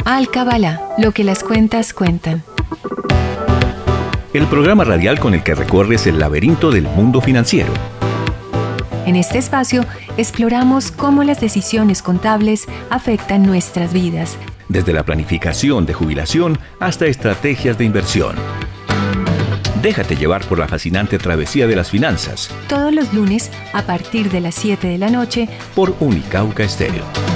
Alcabala, lo que las cuentas cuentan. El programa radial con el que recorres el laberinto del mundo financiero. En este espacio exploramos cómo las decisiones contables afectan nuestras vidas. Desde la planificación de jubilación hasta estrategias de inversión. Déjate llevar por la fascinante travesía de las finanzas. Todos los lunes a partir de las 7 de la noche Por Unicauca Estéreo.